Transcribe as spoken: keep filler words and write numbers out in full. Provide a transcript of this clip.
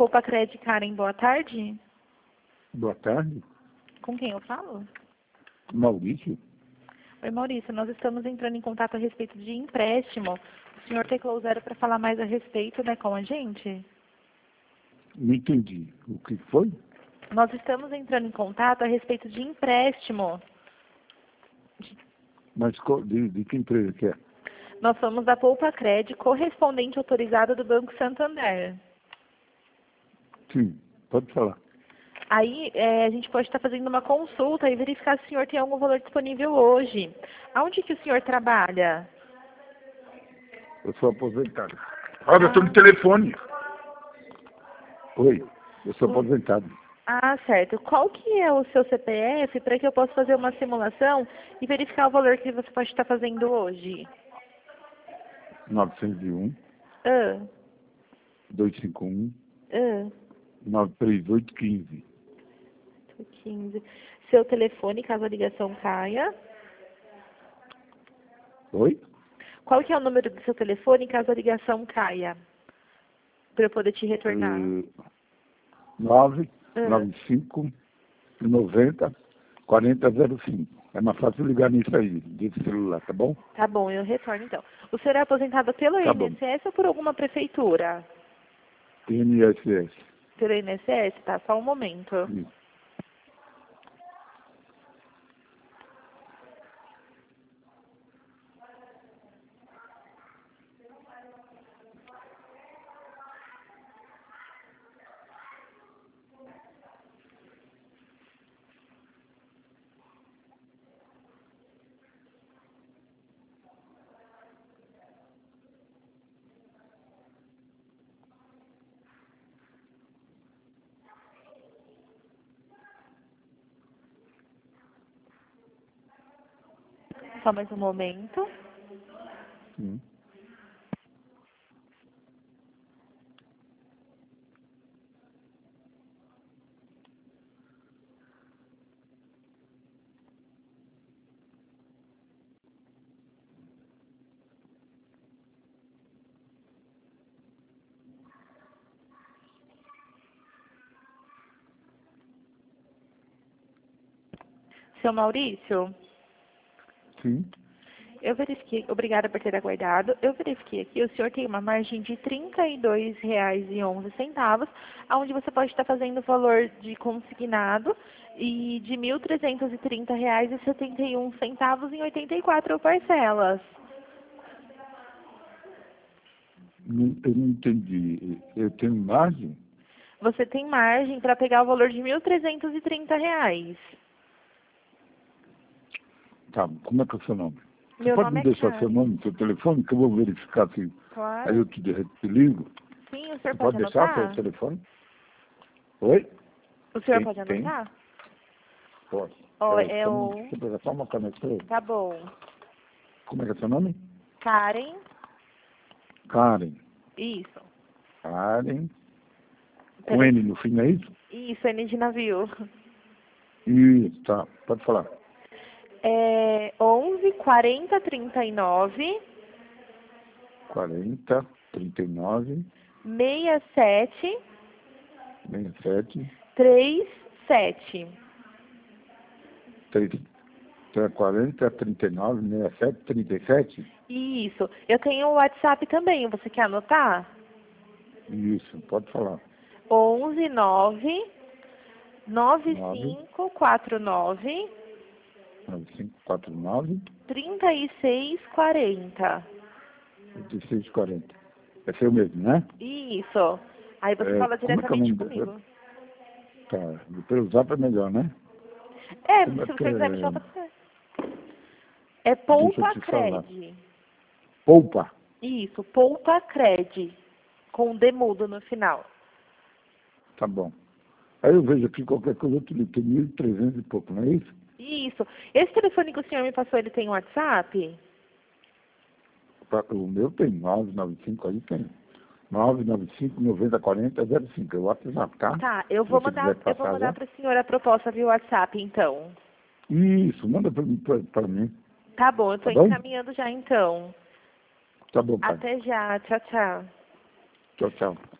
Poupa Cred, Karen, boa tarde. Boa tarde. Com quem eu falo? Maurício. Oi, Maurício, nós estamos entrando em contato a respeito de empréstimo. O senhor teclou zero para falar mais a respeito, né, com a gente? Não entendi. O que foi? Nós estamos entrando em contato a respeito de empréstimo. Mas qual- de, de que empresa que é? Nós somos da Poupa Cred, correspondente autorizada do Banco Santander. Sim, pode falar. Aí é, a gente pode estar fazendo uma consulta e verificar se o senhor tem algum valor disponível hoje. Aonde que o senhor trabalha? Eu sou aposentado. Olha, eu estou no telefone. Oi, eu sou aposentado. Ah, certo. Qual que é o seu C P F para que eu possa fazer uma simulação e verificar o valor que você pode estar fazendo hoje? novecentos e um, Ah, duzentos e cinquenta e um, ah, nove três oito um cinco. quinze. Seu telefone, caso a ligação caia. Oi? Qual que é o número do seu telefone, caso a ligação caia? Para eu poder te retornar. nove Ah, nove cinco noventa quarenta zero cinco. É mais fácil ligar nisso aí, desse celular, tá bom? tá bom, eu retorno então. O senhor é aposentado pelo Tá bom. I N S S ou por alguma prefeitura? N S S. Pelo I N S S, tá? Só um momento. Isso. Só mais um momento. Sim. Seu Maurício, Sim. eu verifiquei, obrigada por ter aguardado. Eu verifiquei aqui, o senhor tem uma margem de trinta e dois reais e onze centavos, onde você pode estar fazendo o valor de consignado e de mil trezentos e trinta reais e setenta e um centavos em oitenta e quatro parcelas. Não, eu não entendi. Eu tenho margem? Você tem margem para pegar o valor de mil trezentos e trinta reais. Tá, como é que é o seu nome? Você Meu pode nome me é deixar seu Karen. nome, seu telefone, que eu vou verificar se... Aí Claro. eu te, te ligo. Sim, o senhor Você pode pode deixar seu anotar? telefone? Oi? O senhor Tem, pode tem? anotar? Pode. Ó, É, é só, um- o... deixa eu pegar só uma caneta. Aí. Tá bom. Como é que é seu nome? Karen. Karen. Isso. Karen. Com Peraí. N no fim, é isso? Isso, N de navio. Isso, tá. Pode falar. É onze, quarenta, trinta e nove, quarenta, trinta e nove, sessenta e sete, sessenta e sete, trinta e sete. trinta, quarenta, trinta e nove, sessenta e sete, trinta e sete? Isso. Eu tenho o WhatsApp também. Você quer anotar? Isso, pode falar. onze, nove, nove nove, cinco quatro nove, nove cinco quatro nove, trinta e seis quarenta. trinta e seis, quarenta. É seu mesmo, né? Isso. Aí você É, fala como é que é o diretamente nome dele? comigo. Tá, pelo zap é melhor, né? É, Como se é você que quiser me é? chamar, pode ser. É Deixa eu Poupa te falar. Cred. Poupa. Isso, Poupa Cred. Com demudo no final. Tá bom. Aí eu vejo aqui qualquer coisa, eu te ligo. Tem mil e trezentos e pouco, não é isso? Isso. Esse telefone que o senhor me passou, ele tem WhatsApp? Pra- O meu tem nove nove cinco, aí tem. nove nove cinco, noventa, quarenta, zero cinco. É o WhatsApp, tá? Tá, eu Se vou você mandar, quiser eu vou passar mandar já. para o senhor a proposta via WhatsApp, então. Isso, manda pra, mim- pra, pra mim. Tá bom, eu Tá tô bom? encaminhando já, então. Tá bom, pai. Até já. Tchau, tchau. Tchau, tchau.